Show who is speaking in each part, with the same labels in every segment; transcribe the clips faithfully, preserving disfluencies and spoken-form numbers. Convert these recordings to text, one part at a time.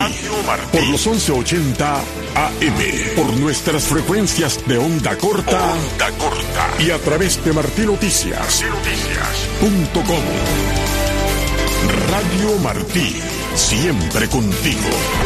Speaker 1: Por los once ochenta A M, por nuestras frecuencias de onda corta, onda corta y a través de martín noticias punto com. Radio Martí, siempre contigo.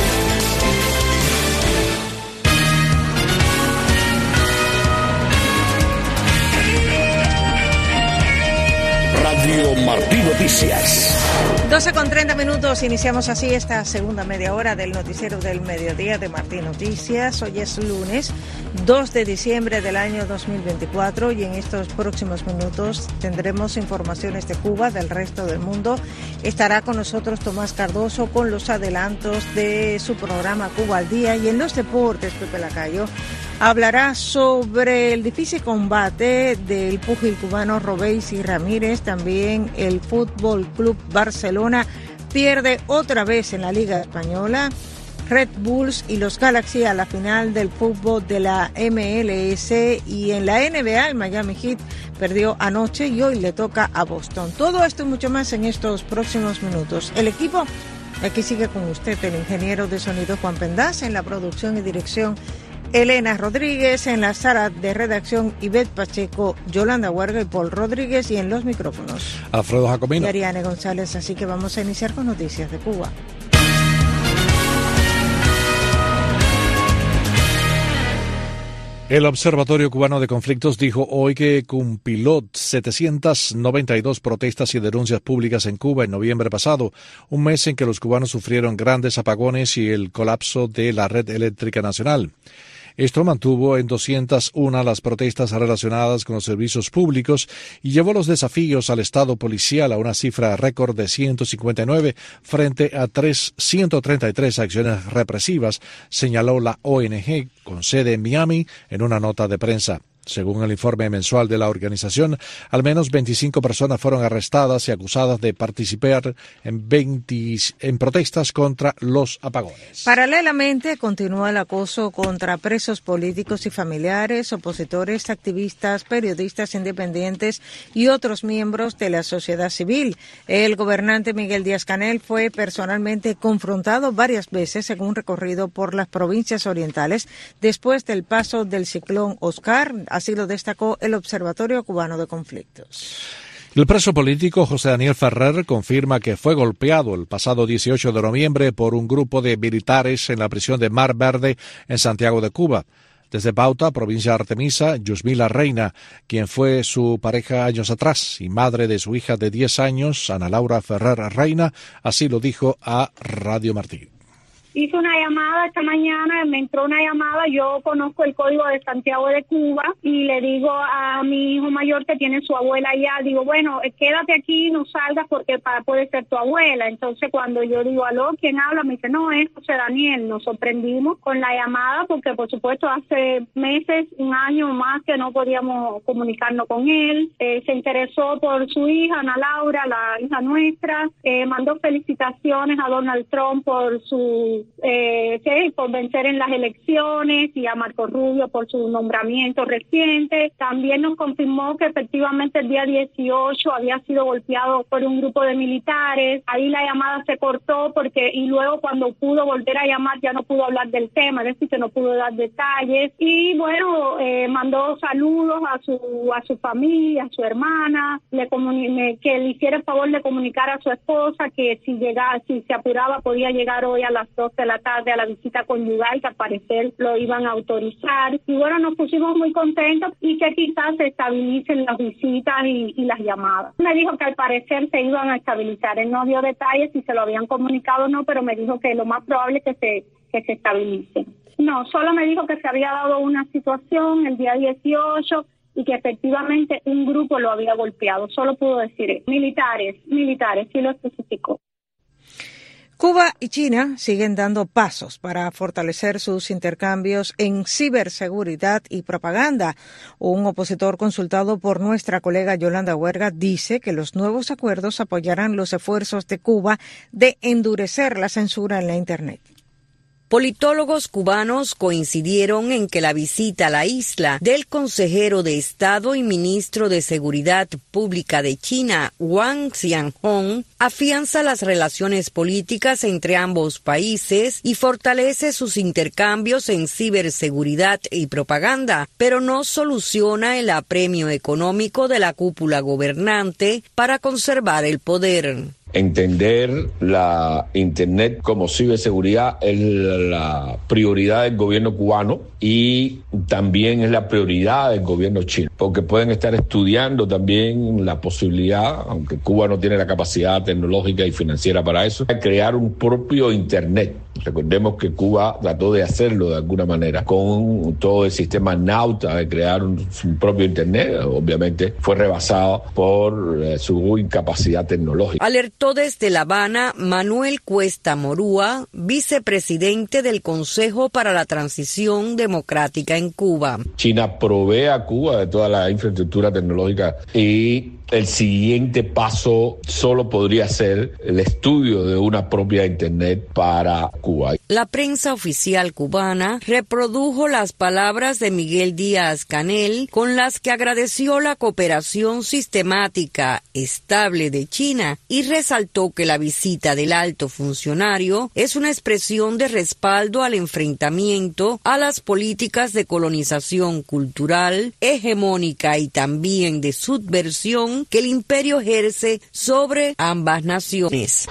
Speaker 1: Radio Martí Noticias.
Speaker 2: doce con treinta minutos, iniciamos así esta segunda media hora del noticiero del mediodía de Martí Noticias. Hoy es lunes dos de diciembre del año dos mil veinticuatro y en estos próximos minutos tendremos informaciones de Cuba, del resto del mundo. Estará con nosotros Tomás Cardoso con los adelantos de su programa Cuba al Día, y en los deportes Pepe Lacayo hablará sobre el difícil combate del púgil cubano Robéisi Ramírez. También el Fútbol Club Barcelona pierde otra vez en la Liga Española. Red Bulls y los Galaxy a la final del fútbol de la M L S, y en la N B A el Miami Heat perdió anoche y hoy le toca a Boston. Todo esto y mucho más en estos próximos minutos. El equipo aquí sigue con usted, el ingeniero de sonido Juan Pendaz, en la producción y dirección Elena Rodríguez, en la sala de redacción Ivette Pacheco, Yolanda Huerga y Paul Rodríguez, y en los micrófonos
Speaker 3: Alfredo Jacomino
Speaker 2: y Ariane González. Así que vamos a iniciar con noticias de Cuba.
Speaker 3: El Observatorio Cubano de Conflictos dijo hoy que compiló setecientas noventa y dos protestas y denuncias públicas en Cuba en noviembre pasado, un mes en que los cubanos sufrieron grandes apagones y el colapso de la red eléctrica nacional. Esto mantuvo en doscientas una las protestas relacionadas con los servicios públicos y llevó los desafíos al Estado policial a una cifra récord de ciento cincuenta y nueve frente a ciento treinta y tres acciones represivas, señaló la O N G con sede en Miami en una nota de prensa. Según el informe mensual de la organización, al menos veinticinco personas fueron arrestadas y acusadas de participar en, veinte, en protestas contra los apagones.
Speaker 2: Paralelamente, continúa el acoso contra presos políticos y familiares, opositores, activistas, periodistas independientes y otros miembros de la sociedad civil. El gobernante Miguel Díaz-Canel fue personalmente confrontado varias veces en un recorrido por las provincias orientales después del paso del ciclón Oscar. Así lo destacó el Observatorio Cubano de Conflictos.
Speaker 3: El preso político José Daniel Ferrer confirma que fue golpeado el pasado dieciocho de noviembre por un grupo de militares en la prisión de Mar Verde en Santiago de Cuba. Desde Bauta, provincia de Artemisa, Yusmila Reina, quien fue su pareja años atrás y madre de su hija de diez años, Ana Laura Ferrer Reina, así lo dijo a Radio Martí.
Speaker 4: Hice una llamada esta mañana, me entró una llamada, yo conozco el código de Santiago de Cuba y le digo a mi hijo mayor que tiene su abuela allá, digo, bueno, quédate aquí, no salgas porque para puede ser tu abuela. Entonces cuando yo digo, aló, ¿quién habla? Me dice, no, es José Daniel. Nos sorprendimos con la llamada porque por supuesto hace meses, un año más que no podíamos comunicarnos con él. Eh, se interesó por su hija, Ana Laura, la hija nuestra, eh, mandó felicitaciones a Donald Trump por su Eh, sí, por vencer en las elecciones, y a Marco Rubio por su nombramiento reciente. También nos confirmó que efectivamente el día dieciocho había sido golpeado por un grupo de militares. Ahí la llamada se cortó porque y luego cuando pudo volver a llamar ya no pudo hablar del tema, es decir, que no pudo dar detalles. Y bueno, eh, mandó saludos a su a su familia, a su hermana, le comuni- que le hiciera el favor de comunicar a su esposa que si llegaba, si se apuraba podía llegar hoy a las dos de la tarde a la visita conyugal, que al parecer lo iban a autorizar. Y bueno, nos pusimos muy contentos y que quizás se estabilicen las visitas y, y las llamadas. Me dijo que al parecer se iban a estabilizar. Él no dio detalles si se lo habían comunicado o no, pero me dijo que lo más probable es que se, que se estabilicen. No, solo me dijo que se había dado una situación el día dieciocho y que efectivamente un grupo lo había golpeado. Solo pudo decir eso. Militares, militares, sí lo especificó.
Speaker 2: Cuba y China siguen dando pasos para fortalecer sus intercambios en ciberseguridad y propaganda. Un opositor consultado por nuestra colega Yolanda Huerga dice que los nuevos acuerdos apoyarán los esfuerzos de Cuba de endurecer la censura en la Internet.
Speaker 5: Politólogos cubanos coincidieron en que la visita a la isla del consejero de Estado y ministro de Seguridad Pública de China, Wang Xianhong, afianza las relaciones políticas entre ambos países y fortalece sus intercambios en ciberseguridad y propaganda, pero no soluciona el apremio económico de la cúpula gobernante para conservar el poder.
Speaker 6: Entender la Internet como ciberseguridad es la prioridad del gobierno cubano y también es la prioridad del gobierno chino, porque pueden estar estudiando también la posibilidad, aunque Cuba no tiene la capacidad tecnológica y financiera para eso, de crear un propio Internet. Recordemos que Cuba trató de hacerlo de alguna manera con todo el sistema Nauta, de crear un, su propio Internet. Obviamente fue rebasado por eh, su incapacidad tecnológica.
Speaker 5: Alertó desde La Habana Manuel Cuesta Morúa, vicepresidente del Consejo para la Transición Democrática en Cuba.
Speaker 6: China provee a Cuba de toda la infraestructura tecnológica y el siguiente paso solo podría ser el estudio de una propia Internet para Cuba.
Speaker 5: La prensa oficial cubana reprodujo las palabras de Miguel Díaz-Canel, con las que agradeció la cooperación sistemática, estable de China y resaltó que la visita del alto funcionario es una expresión de respaldo al enfrentamiento a las políticas de colonización cultural, hegemónica y también de subversión que el imperio ejerce sobre ambas naciones.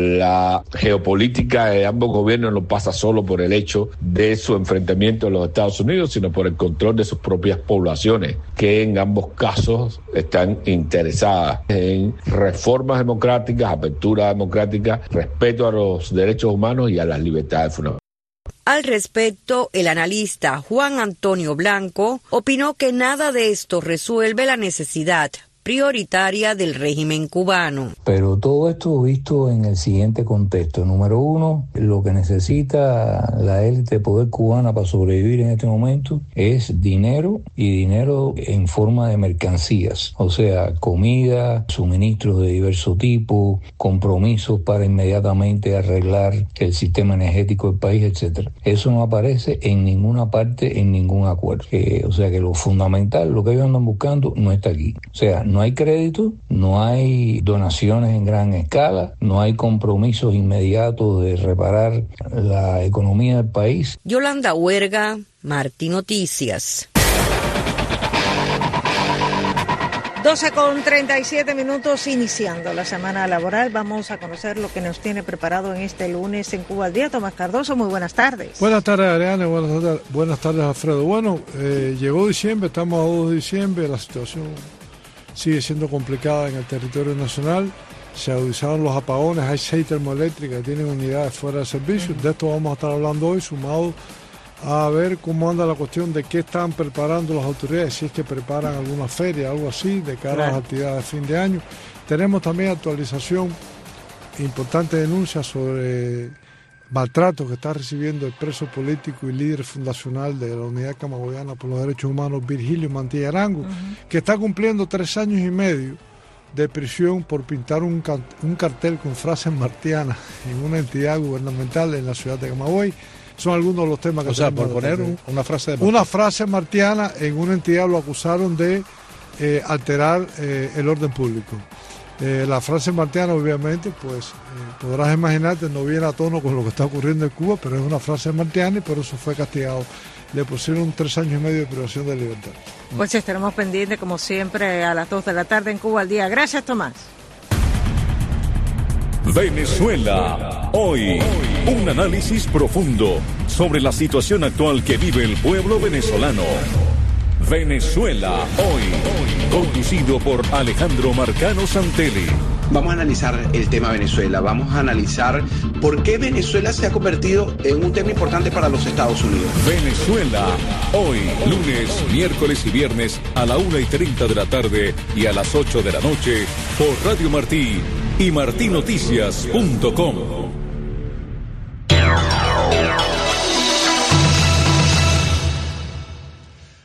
Speaker 6: La geopolítica de ambos gobiernos no pasa solo por el hecho de su enfrentamiento a los Estados Unidos, sino por el control de sus propias poblaciones, que en ambos casos están interesadas en reformas democráticas, apertura democrática, respeto a los derechos humanos y a las libertades fundamentales.
Speaker 5: Al respecto, el analista Juan Antonio Blanco opinó que nada de esto resuelve la necesidad prioritaria del régimen cubano.
Speaker 7: Pero todo esto visto en el siguiente contexto. Número uno, lo que necesita la élite de poder cubana para sobrevivir en este momento es dinero, y dinero en forma de mercancías, o sea, comida, suministros de diverso tipo, compromisos para inmediatamente arreglar el sistema energético del país, etcétera. Eso no aparece en ninguna parte, en ningún acuerdo. Eh, o sea que lo fundamental, lo que ellos andan buscando, no está aquí. O sea, no hay crédito, no hay donaciones en gran escala, no hay compromisos inmediatos de reparar la economía del país.
Speaker 5: Yolanda Huerga, Martí Noticias.
Speaker 2: doce con treinta y siete minutos, iniciando la semana laboral. Vamos a conocer lo que nos tiene preparado en este lunes en Cuba al Día. Tomás Cardoso, muy buenas tardes.
Speaker 8: Buenas tardes, Ariane. Buenas tardes, buenas tardes, Alfredo. Bueno, eh, llegó diciembre, estamos a dos de diciembre, la situación sigue siendo complicada en el territorio nacional. Se agudizaron los apagones, hay seis termoeléctricas que tienen unidades fuera de servicio. De esto vamos a estar hablando hoy, sumado a ver cómo anda la cuestión de qué están preparando las autoridades, si es que preparan alguna feria, algo así, de cara claro. a las actividades de fin de año. Tenemos también actualización, importante denuncia sobre maltrato que está recibiendo el preso político y líder fundacional de la Unidad Camagüeyana por los Derechos Humanos, Virgilio Mantilla Arango, uh-huh. que está cumpliendo tres años y medio de prisión por pintar un, un cartel con frases martianas en una entidad gubernamental en la ciudad de Camagüey. Son algunos de los temas que...
Speaker 3: O sea, por poner un, una frase de
Speaker 8: Una frase martiana en una entidad lo acusaron de eh, alterar eh, el orden público. Eh, la frase martiana, obviamente, pues eh, podrás imaginarte, no viene a tono con lo que está ocurriendo en Cuba, pero es una frase martiana y por eso fue castigado. Le pusieron tres años y medio de privación de libertad.
Speaker 2: Pues estaremos pendientes, como siempre, a las dos de la tarde en Cuba al Día. Gracias, Tomás.
Speaker 1: Venezuela, hoy. Un análisis profundo sobre la situación actual que vive el pueblo venezolano. Venezuela, hoy. Conducido por Alejandro Marcano Santelli.
Speaker 9: Vamos a analizar el tema Venezuela, vamos a analizar por qué Venezuela se ha convertido en un tema importante para los Estados Unidos.
Speaker 1: Venezuela, hoy, lunes, miércoles y viernes a la una y treinta de la tarde y a las ocho de la noche por Radio Martí y martí noticias punto com.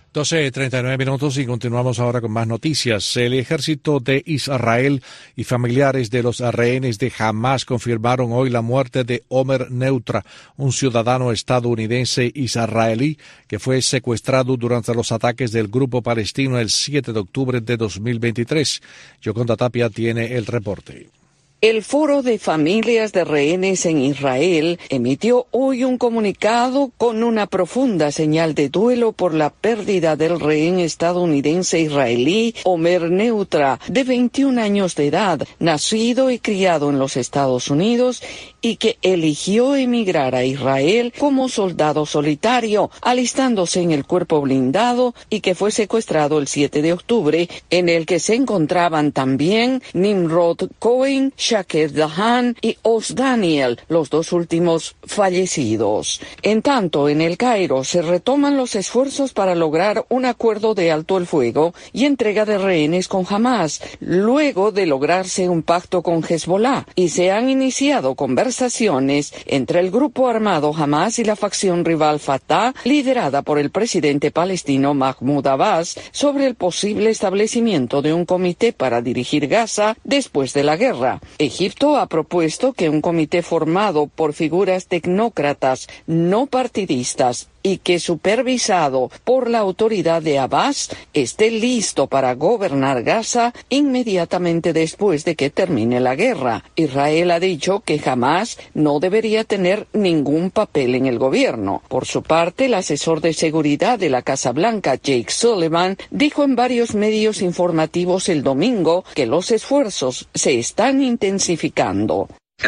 Speaker 3: doce treinta y nueve minutos y continuamos ahora con más noticias. El ejército de Israel y familiares de los rehenes de Hamás confirmaron hoy la muerte de Omer Neutra, un ciudadano estadounidense israelí que fue secuestrado durante los ataques del grupo palestino el siete de octubre de dos mil veintitrés. Yoconda Tapia tiene el reporte.
Speaker 10: El Foro de Familias de Rehenes en Israel emitió hoy un comunicado con una profunda señal de duelo por la pérdida del rehén estadounidense israelí Omer Neutra, de veintiún años de edad, nacido y criado en los Estados Unidos y que eligió emigrar a Israel como soldado solitario, alistándose en el cuerpo blindado y que fue secuestrado el siete de octubre, en el que se encontraban también Nimrod Cohen, Shaked Dahan y Oz Daniel, los dos últimos fallecidos. En tanto, en El Cairo se retoman los esfuerzos para lograr un acuerdo de alto el fuego y entrega de rehenes con Hamás, luego de lograrse un pacto con Hezbollah, y se han iniciado conversaciones entre el grupo armado Hamás y la facción rival Fatah, liderada por el presidente palestino Mahmoud Abbas, sobre el posible establecimiento de un comité para dirigir Gaza después de la guerra. Egipto ha propuesto que un comité formado por figuras tecnócratas no partidistas y que supervisado por la autoridad de Abbas esté listo para gobernar Gaza inmediatamente después de que termine la guerra. Israel ha dicho que Hamás no debería tener ningún papel en el gobierno. Por su parte, el asesor de seguridad de la Casa Blanca, Jake Sullivan, dijo en varios medios informativos el domingo que los esfuerzos se están intensificando.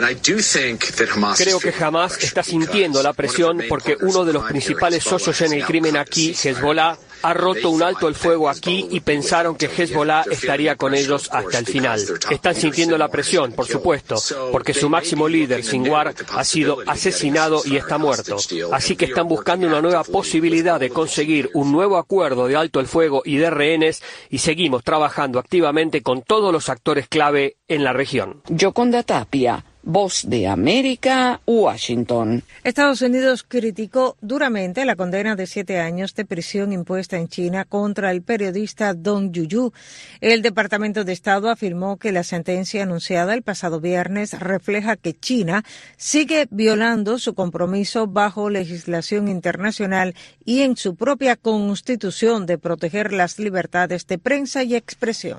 Speaker 11: Creo que Hamás está sintiendo la presión porque uno de los principales socios en el crimen aquí, Hezbollah, ha roto un alto el fuego aquí y pensaron que Hezbollah estaría con ellos hasta el final. Están sintiendo la presión, por supuesto, porque su máximo líder, Sinwar, ha sido asesinado y está muerto. Así que están buscando una nueva posibilidad de conseguir un nuevo acuerdo de alto el fuego y de rehenes, y seguimos trabajando activamente con todos los actores clave en la región.
Speaker 10: Yoconda Tapia, Voz de América, Washington.
Speaker 2: Estados Unidos criticó duramente la condena de siete años de prisión impuesta en China contra el periodista Dong Yuyu. El Departamento de Estado afirmó que la sentencia anunciada el pasado viernes refleja que China sigue violando su compromiso bajo legislación internacional y en su propia constitución de proteger las libertades de prensa y expresión.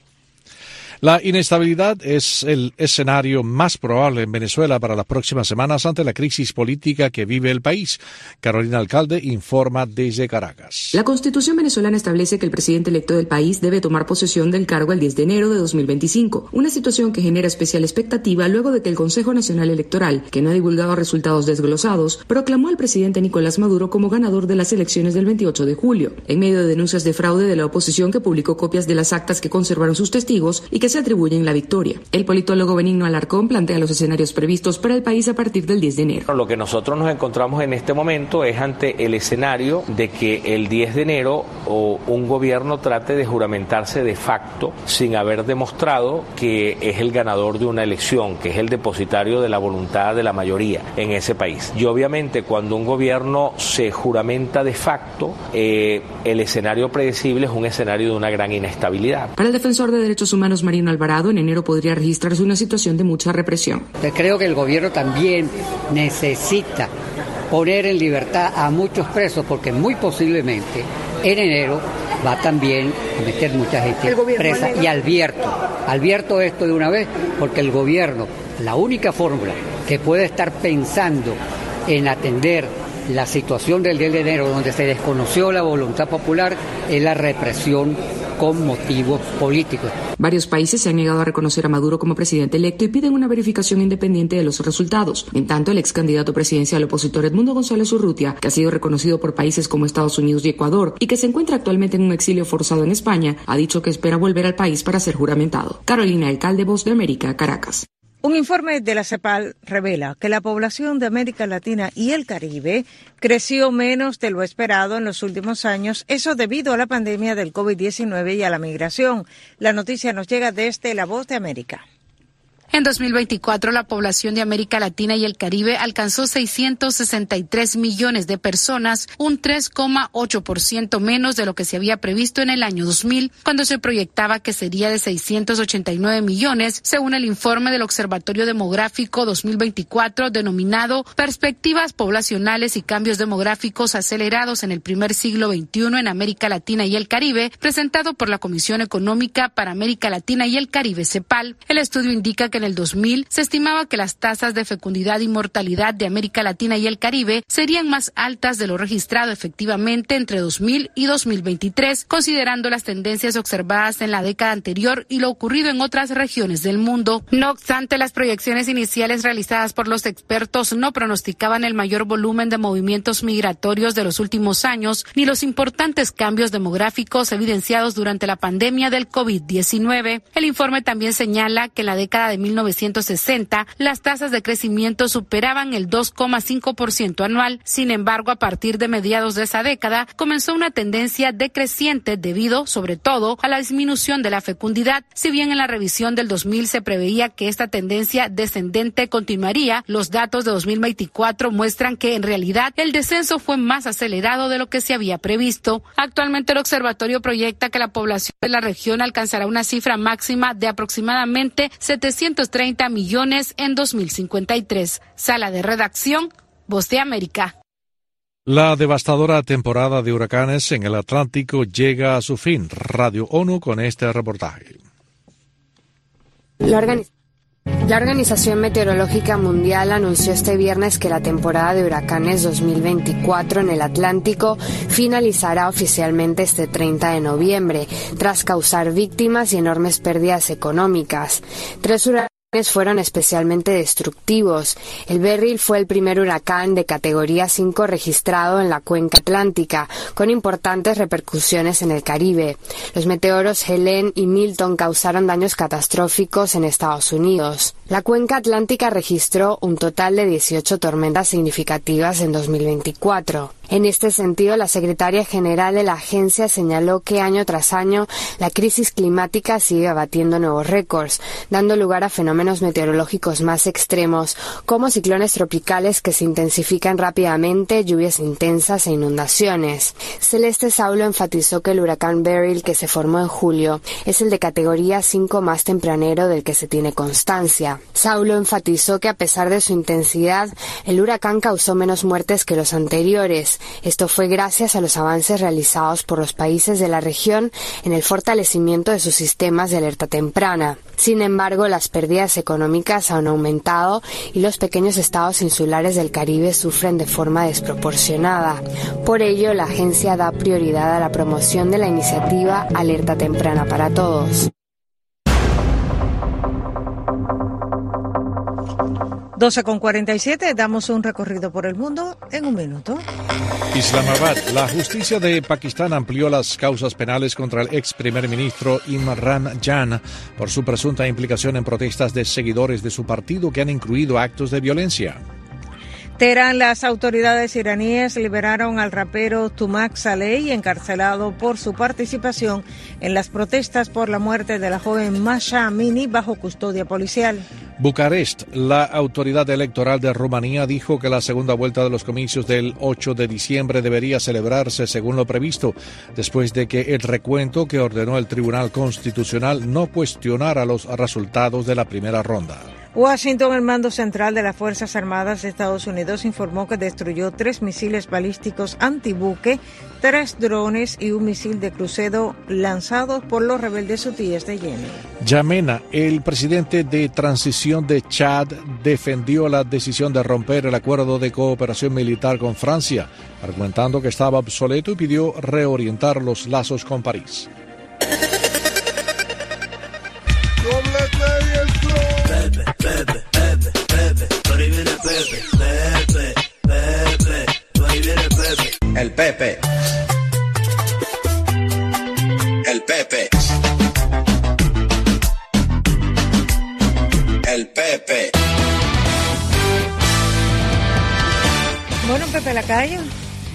Speaker 3: La inestabilidad es el escenario más probable en Venezuela para las próximas semanas ante la crisis política que vive el país. Carolina Alcalde informa desde Caracas.
Speaker 12: La Constitución venezolana establece que el presidente electo del país debe tomar posesión del cargo el diez de enero de dos mil veinticinco, una situación que genera especial expectativa luego de que el Consejo Nacional Electoral, que no ha divulgado resultados desglosados, proclamó al presidente Nicolás Maduro como ganador de las elecciones del veintiocho de julio, en medio de denuncias de fraude de la oposición que publicó copias de las actas que conservaron sus testigos y que se atribuyen la victoria. El politólogo Benigno Alarcón plantea los escenarios previstos para el país a partir del diez de enero.
Speaker 13: Lo que nosotros nos encontramos en este momento es ante el escenario de que el diez de enero o un gobierno trate de juramentarse de facto sin haber demostrado que es el ganador de una elección, que es el depositario de la voluntad de la mayoría en ese país. Y obviamente cuando un gobierno se juramenta de facto, eh, el escenario predecible es un escenario de una gran inestabilidad.
Speaker 12: Para el defensor de derechos humanos Marino Alvarado, en enero podría registrarse una situación de mucha represión.
Speaker 14: Creo que el gobierno también necesita poner en libertad a muchos presos porque muy posiblemente en enero va también a meter mucha gente presa. Y advierto, advierto esto de una vez porque el gobierno, la única fórmula que puede estar pensando en atender la situación del diez de enero donde se desconoció la voluntad popular es la represión con motivos políticos.
Speaker 12: Varios países se han negado a reconocer a Maduro como presidente electo y piden una verificación independiente de los resultados. En tanto, el ex candidato presidencial opositor Edmundo González Urrutia, que ha sido reconocido por países como Estados Unidos y Ecuador y que se encuentra actualmente en un exilio forzado en España, ha dicho que espera volver al país para ser juramentado. Carolina Alcalde, Voz de América, Caracas.
Speaker 2: Un informe de la CEPAL revela que la población de América Latina y el Caribe creció menos de lo esperado en los últimos años, eso debido a la pandemia del COVID diecinueve y a la migración. La noticia nos llega desde La Voz de América.
Speaker 15: En dos mil veinticuatro, la población de América Latina y el Caribe alcanzó seiscientos sesenta y tres millones de personas, un tres coma ocho por ciento menos de lo que se había previsto en el año dos mil, cuando se proyectaba que sería de seiscientos ochenta y nueve millones, según el informe del Observatorio Demográfico dos mil veinticuatro denominado Perspectivas Poblacionales y Cambios Demográficos Acelerados en el Primer Siglo veintiuno en América Latina y el Caribe, presentado por la Comisión Económica para América Latina y el Caribe, CEPAL. El estudio indica que en el dos mil se estimaba que las tasas de fecundidad y mortalidad de América Latina y el Caribe serían más altas de lo registrado efectivamente entre dos mil y dos mil veintitrés, considerando las tendencias observadas en la década anterior y lo ocurrido en otras regiones del mundo. No obstante, las proyecciones iniciales realizadas por los expertos no pronosticaban el mayor volumen de movimientos migratorios de los últimos años ni los importantes cambios demográficos evidenciados durante la pandemia del COVID diecinueve. El informe también señala que en la década de mil novecientos sesenta las tasas de crecimiento superaban el dos coma cinco por ciento anual. Sin embargo, a partir de mediados de esa década comenzó una tendencia decreciente debido, sobre todo, a la disminución de la fecundidad. Si bien en la revisión del dos mil se preveía que esta tendencia descendente continuaría, los datos de dos mil veinticuatro muestran que en realidad el descenso fue más acelerado de lo que se había previsto. Actualmente el observatorio proyecta que la población de la región alcanzará una cifra máxima de aproximadamente setecientos treinta millones en dos mil cincuenta y tres. Sala de redacción, Voz de América.
Speaker 3: La devastadora temporada de huracanes en el Atlántico llega a su fin. Radio ONU con este reportaje.
Speaker 16: La organización La Organización Meteorológica Mundial anunció este viernes que la temporada de huracanes dos mil veinticuatro en el Atlántico finalizará oficialmente este treinta de noviembre, tras causar víctimas y enormes pérdidas económicas. Tres huracanes fueron especialmente destructivos. El Beryl fue el primer huracán de categoría cinco registrado en la cuenca atlántica, con importantes repercusiones en el Caribe. Los meteoros Helene y Milton causaron daños catastróficos en Estados Unidos. La cuenca atlántica registró un total de dieciocho tormentas significativas en dos mil veinticuatro. En este sentido, la secretaria general de la agencia señaló que año tras año la crisis climática sigue batiendo nuevos récords, dando lugar a fenómenos meteorológicos más extremos, como ciclones tropicales que se intensifican rápidamente, lluvias intensas e inundaciones. Celeste Saulo enfatizó que el huracán Beryl, que se formó en julio, es el de categoría cinco más tempranero del que se tiene constancia. Saulo enfatizó que a pesar de su intensidad, el huracán causó menos muertes que los anteriores. Esto fue gracias a los avances realizados por los países de la región en el fortalecimiento de sus sistemas de alerta temprana. Sin embargo, las pérdidas económicas han aumentado y los pequeños estados insulares del Caribe sufren de forma desproporcionada. Por ello, la agencia da prioridad a la promoción de la iniciativa Alerta Temprana para Todos.
Speaker 2: doce con cuarenta y siete, damos un recorrido por el mundo en un minuto.
Speaker 3: Islamabad. La justicia de Pakistán amplió las causas penales contra el ex primer ministro Imran Khan por su presunta implicación en protestas de seguidores de su partido que han incluido actos de violencia.
Speaker 2: Teherán, las autoridades iraníes liberaron al rapero Tumak Saleh, encarcelado por su participación en las protestas por la muerte de la joven Masha Amini bajo custodia policial.
Speaker 3: Bucarest. La autoridad electoral de Rumanía dijo que la segunda vuelta de los comicios del ocho de diciembre debería celebrarse según lo previsto, después de que el recuento que ordenó el Tribunal Constitucional no cuestionara los resultados de la primera ronda.
Speaker 2: Washington, el mando central de las Fuerzas Armadas de Estados Unidos, informó que destruyó tres misiles balísticos antibuque, tres drones y un misil de crucero lanzados por los rebeldes hutíes de Yemen.
Speaker 3: Yamena, el presidente de transición de Chad, defendió la decisión de romper el acuerdo de cooperación militar con Francia, argumentando que estaba obsoleto y pidió reorientar los lazos con París.
Speaker 17: Pepe, Pepe, Pepe, por ahí viene Pepe, Pepe, Pepe, por ahí viene Pepe. El Pepe. El Pepe. El Pepe.
Speaker 2: Bueno, Pepe Lacayo,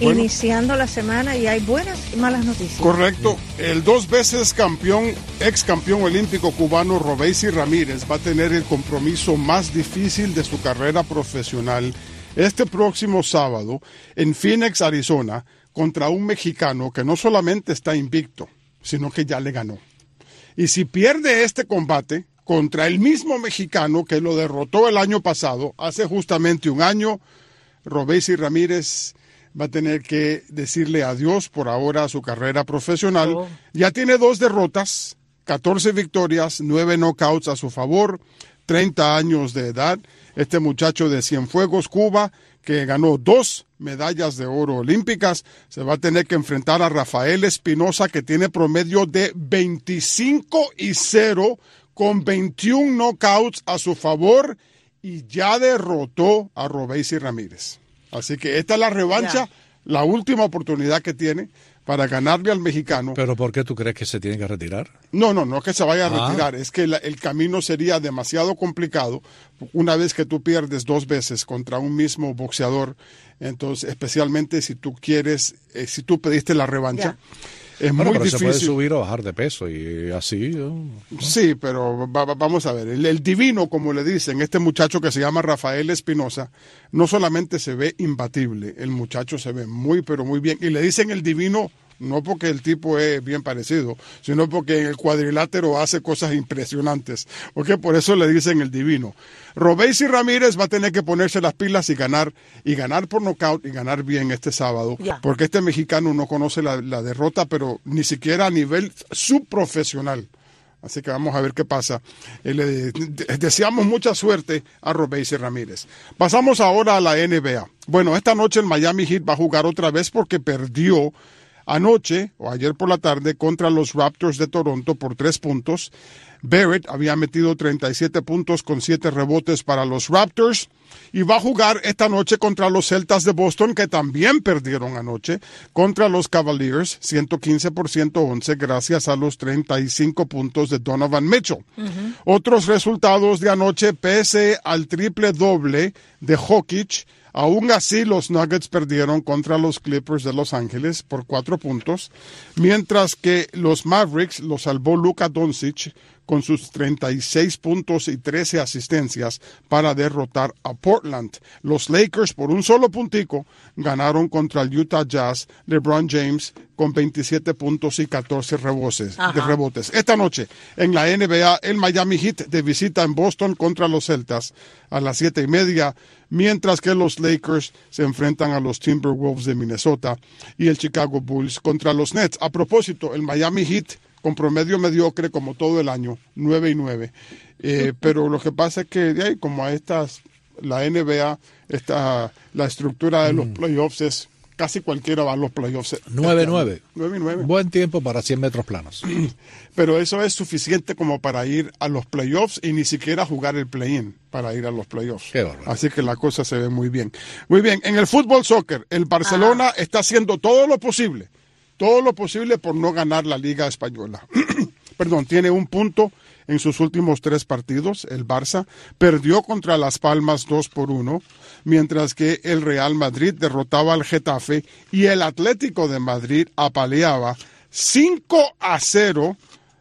Speaker 2: Bueno, iniciando la semana y hay buenas y malas noticias.
Speaker 18: Correcto. El dos veces campeón, ex campeón olímpico cubano Robeisy Ramírez va a tener el compromiso más difícil de su carrera profesional este próximo sábado en Phoenix, Arizona, contra un mexicano que no solamente está invicto, sino que ya le ganó. Y si pierde este combate contra el mismo mexicano que lo derrotó el año pasado, hace justamente un año, Robeisy Ramírez va a tener que decirle adiós por ahora a su carrera profesional. Oh. Ya tiene dos derrotas, catorce victorias, nueve knockouts a su favor, treinta años de edad. Este muchacho de Cienfuegos, Cuba, que ganó dos medallas de oro olímpicas, se va a tener que enfrentar a Rafael Espinosa, que tiene promedio de veinticinco y cero, con veintiún knockouts a su favor, y ya derrotó a Robeisy Ramírez. Así que esta es la revancha, yeah. la última oportunidad que tiene para ganarle al mexicano.
Speaker 3: ¿Pero por qué tú crees que se tiene que retirar?
Speaker 18: No, no, no es que se vaya a ah. retirar, es que la, el camino sería demasiado complicado una vez que tú pierdes dos veces contra un mismo boxeador, entonces especialmente si tú quieres, eh, si tú pediste la revancha. Yeah. Es
Speaker 3: bueno,
Speaker 18: muy
Speaker 3: pero
Speaker 18: difícil.
Speaker 3: Se puede subir o bajar de peso y así. ¿no?
Speaker 18: Sí, pero va, va, vamos a ver. El, el divino, como le dicen, este muchacho que se llama Rafael Espinosa, no solamente se ve imbatible, el muchacho se ve muy, pero muy bien. Y le dicen el divino no porque el tipo es bien parecido, sino porque en el cuadrilátero hace cosas impresionantes. ¿Ok? Por eso le dicen el divino. Robeisy Ramírez va a tener que ponerse las pilas y ganar, y ganar por nocaut y ganar bien este sábado, yeah. porque este mexicano no conoce la, la derrota, pero ni siquiera a nivel subprofesional. Así que vamos a ver qué pasa. Eh, le deseamos mucha suerte a Robeisy Ramírez. Pasamos ahora a la N B A. Bueno, esta noche el Miami Heat va a jugar otra vez porque perdió anoche o ayer por la tarde contra los Raptors de Toronto por tres puntos. Barrett había metido treinta y siete puntos con siete rebotes para los Raptors y va a jugar esta noche contra los Celtas de Boston, que también perdieron anoche contra los Cavaliers, ciento quince por ciento once, gracias a los treinta y cinco puntos de Donovan Mitchell. Uh-huh. Otros resultados de anoche, pese al triple doble de Jokic, aún así, los Nuggets perdieron contra los Clippers de Los Ángeles por cuatro puntos, mientras que los Mavericks los salvó Luka Doncic con sus treinta y seis puntos y trece asistencias para derrotar a Portland. Los Lakers, por un solo puntico, ganaron contra el Utah Jazz. LeBron James con veintisiete puntos y catorce rebotes, de rebotes. Esta noche, en la N B A, el Miami Heat de visita en Boston contra los Celtas a las siete y media, mientras que los Lakers se enfrentan a los Timberwolves de Minnesota y el Chicago Bulls contra los Nets. A propósito, el Miami Heat con promedio mediocre como todo el año, nueve y nueve. Eh, pero lo que pasa es que de ahí, como a estas, la N B A, esta, la estructura de los mm. playoffs es casi cualquiera va a los playoffs.
Speaker 3: nueve nueve.
Speaker 18: nueve y nueve.
Speaker 3: Buen tiempo para cien metros planos.
Speaker 18: Pero eso es suficiente como para ir a los playoffs y ni siquiera jugar el play-in para ir a los playoffs.
Speaker 3: Qué bárbaro.
Speaker 18: Así que la cosa se ve muy bien. Muy bien, en el fútbol soccer, el Barcelona ah. está haciendo todo lo posible, todo lo posible por no ganar la Liga Española. Perdón, tiene un punto en sus últimos tres partidos. El Barça perdió contra Las Palmas dos por uno, mientras que el Real Madrid derrotaba al Getafe y el Atlético de Madrid apaleaba cinco a cero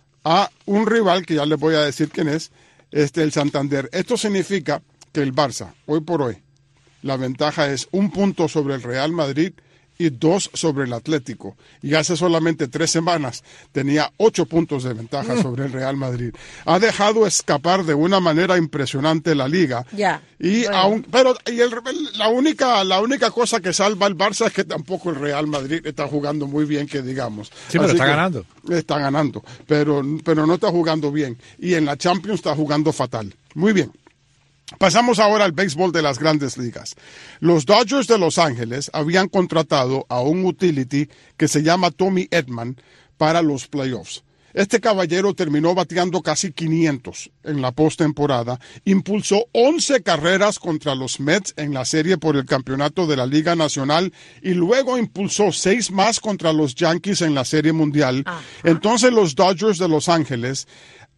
Speaker 18: a un rival que ya les voy a decir quién es, este el Santander. Esto significa que el Barça, hoy por hoy, la ventaja es un punto sobre el Real Madrid y dos sobre el Atlético. Y hace solamente tres semanas tenía ocho puntos de ventaja mm. sobre el Real Madrid. Ha dejado escapar de una manera impresionante la Liga.
Speaker 2: Ya.
Speaker 18: Y bueno. aún, pero y el, la única la única cosa que salva al Barça es que tampoco el Real Madrid está jugando muy bien, que digamos.
Speaker 3: Sí, pero Así está ganando.
Speaker 18: Está ganando, pero, pero no está jugando bien. Y en la Champions está jugando fatal. Muy bien. Pasamos ahora al béisbol de las grandes ligas. Los Dodgers de Los Ángeles habían contratado a un utility que se llama Tommy Edman para los playoffs. Este caballero terminó bateando casi quinientos en la postemporada, impulsó once carreras contra los Mets en la serie por el campeonato de la Liga Nacional y luego impulsó seis más contra los Yankees en la serie mundial. Ajá. Entonces los Dodgers de Los Ángeles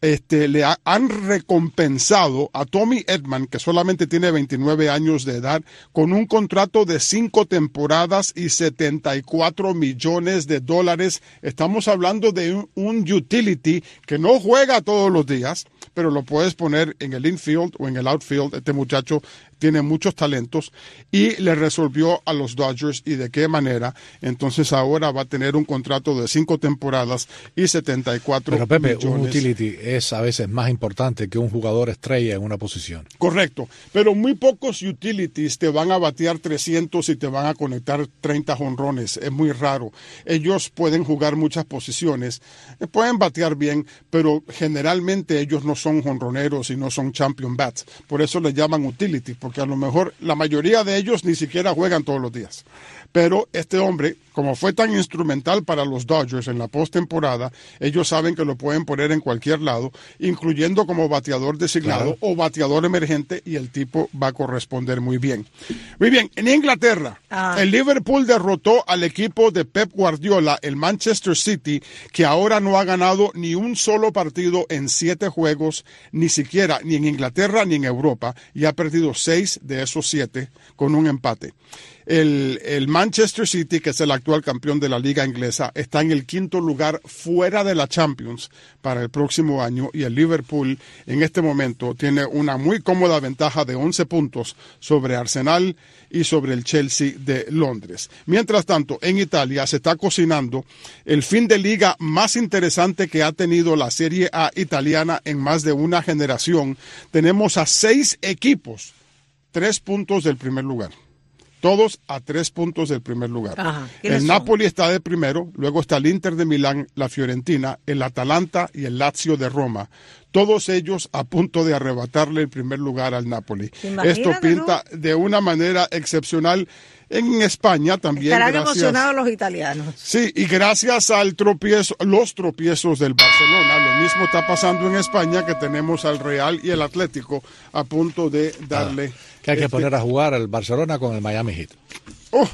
Speaker 18: este, le ha, han recompensado a Tommy Edman, que solamente tiene veintinueve años de edad, con un contrato de cinco temporadas y setenta y cuatro millones de dólares. Estamos hablando de un, un utility que no juega todos los días, pero lo puedes poner en el infield o en el outfield. Este muchacho tiene muchos talentos y le resolvió a los Dodgers, y de qué manera. Entonces ahora va a tener un contrato de cinco temporadas y setenta y cuatro
Speaker 3: Pero Pepe,
Speaker 18: millones.
Speaker 3: un utility es a veces más importante que un jugador estrella en una posición.
Speaker 18: Correcto, pero muy pocos utilities te van a batear trescientos y te van a conectar treinta jonrones. Es muy raro. Ellos pueden jugar muchas posiciones, pueden batear bien, pero generalmente ellos no son jonroneros y no son champion bats. Por eso les llaman utility, porque a lo mejor la mayoría de ellos ni siquiera juegan todos los días. Pero este hombre, como fue tan instrumental para los Dodgers en la postemporada, ellos saben que lo pueden poner en cualquier lado, incluyendo como bateador designado, claro, o bateador emergente, y el tipo va a corresponder muy bien. Muy bien, en Inglaterra, ah. el Liverpool derrotó al equipo de Pep Guardiola, el Manchester City, que ahora no ha ganado ni un solo partido en siete juegos, ni siquiera, ni en Inglaterra ni en Europa, y ha perdido seis de esos siete con un empate. El, el Manchester City, que es el actual campeón de la liga inglesa, está en el quinto lugar fuera de la Champions para el próximo año, y el Liverpool en este momento tiene una muy cómoda ventaja de once puntos sobre Arsenal y sobre el Chelsea de Londres. Mientras tanto, en Italia se está cocinando el fin de liga más interesante que ha tenido la Serie A italiana en más de una generación. Tenemos a seis equipos, tres puntos del primer lugar. Todos a tres puntos del primer lugar.
Speaker 2: Ajá,
Speaker 18: el Napoli está de primero, luego está el Inter de Milán, la Fiorentina, el Atalanta y el Lazio de Roma. Todos ellos a punto de arrebatarle el primer lugar al Napoli. Esto pinta ¿no? de una manera excepcional. En España también.
Speaker 2: Estarán
Speaker 18: gracias,
Speaker 2: emocionados los italianos.
Speaker 18: Sí, y gracias al tropiezo, los tropiezos del Barcelona, lo mismo está pasando en España, que tenemos al Real y el Atlético a punto de darle.
Speaker 3: Ah, que hay que este... poner a jugar el Barcelona con el Miami Heat.
Speaker 18: Oh,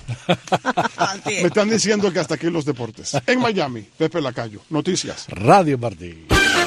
Speaker 18: me están diciendo que hasta aquí los deportes. En Miami, Pepe Lacayo, noticias.
Speaker 3: Radio Martí.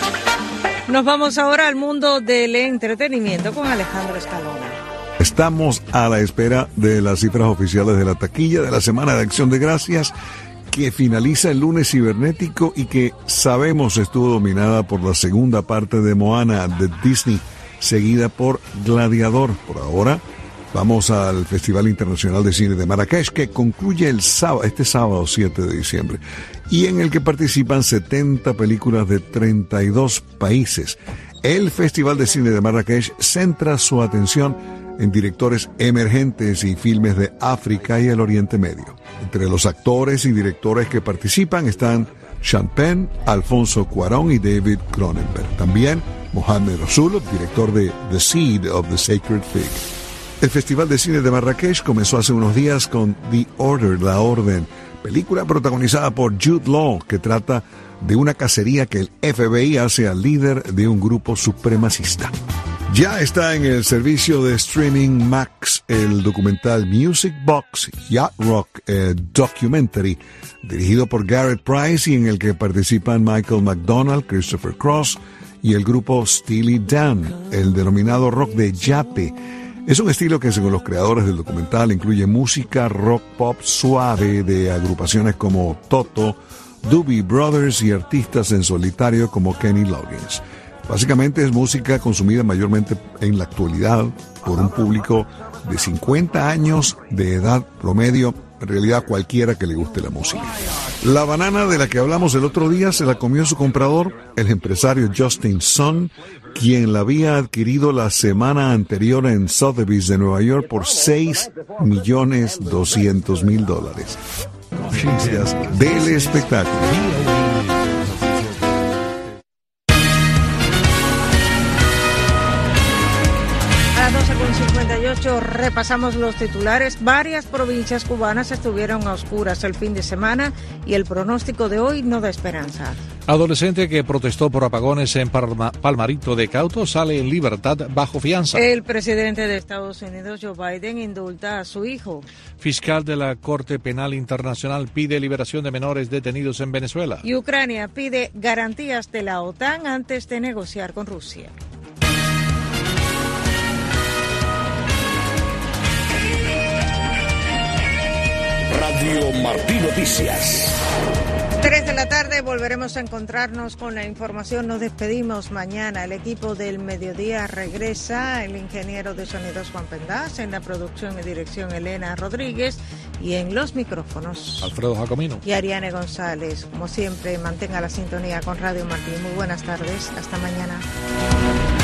Speaker 2: Nos vamos ahora al mundo del entretenimiento con Alejandro Escalona.
Speaker 19: Estamos a la espera de las cifras oficiales de la taquilla de la Semana de Acción de Gracias, que finaliza el lunes cibernético y que sabemos estuvo dominada por la segunda parte de Moana de Disney, seguida por Gladiador. Por ahora, vamos al Festival Internacional de Cine de Marrakech, que concluye el sábado, este sábado siete de diciembre, y en el que participan setenta películas de treinta y dos países. El Festival de Cine de Marrakech centra su atención en directores emergentes y filmes de África y el Oriente Medio. Entre los actores y directores que participan están Sean Penn, Alfonso Cuarón y David Cronenberg. También Mohamed Rasulov, director de The Seed of the Sacred Fig. El Festival de Cine de Marrakech comenzó hace unos días con The Order, La Orden, película protagonizada por Jude Law, que trata de una cacería que el F B I hace al líder de un grupo supremacista. Ya está en el servicio de streaming Max el documental Music Box Yacht Rock eh, Documentary, dirigido por Garrett Price y en el que participan Michael McDonald, Christopher Cross y el grupo Steely Dan, el denominado rock de yate. Es un estilo que, según los creadores del documental, incluye música rock pop suave de agrupaciones como Toto, Doobie Brothers y artistas en solitario como Kenny Loggins. Básicamente es música consumida mayormente en la actualidad por un público de cincuenta años de edad promedio, en realidad cualquiera que le guste la música. La banana de la que hablamos el otro día se la comió su comprador, el empresario Justin Sun, quien la había adquirido la semana anterior en Sotheby's de Nueva York por seis millones doscientos mil dólares. Noticias del espectáculo.
Speaker 2: A las doce con cincuenta y ocho ocho repasamos los titulares. Varias provincias cubanas estuvieron a oscuras el fin de semana y el pronóstico de hoy no da esperanza.
Speaker 3: Adolescente que protestó por apagones en Palma, Palmarito de Cauto sale en libertad bajo fianza.
Speaker 2: El presidente de Estados Unidos, Joe Biden, indulta a su hijo.
Speaker 3: Fiscal de la Corte Penal Internacional pide liberación de menores detenidos en Venezuela.
Speaker 2: Y Ucrania pide garantías de la OTAN antes de negociar con Rusia.
Speaker 1: Radio Martí Noticias.
Speaker 2: Tres de la tarde volveremos a encontrarnos con la información. Nos despedimos mañana. El equipo del mediodía regresa. El ingeniero de sonidos Juan Pendaz, en la producción y dirección Elena Rodríguez y en los micrófonos
Speaker 3: Alfredo Jacomino
Speaker 2: y Ariane González. Como siempre, mantenga la sintonía con Radio Martí. Muy buenas tardes. Hasta mañana.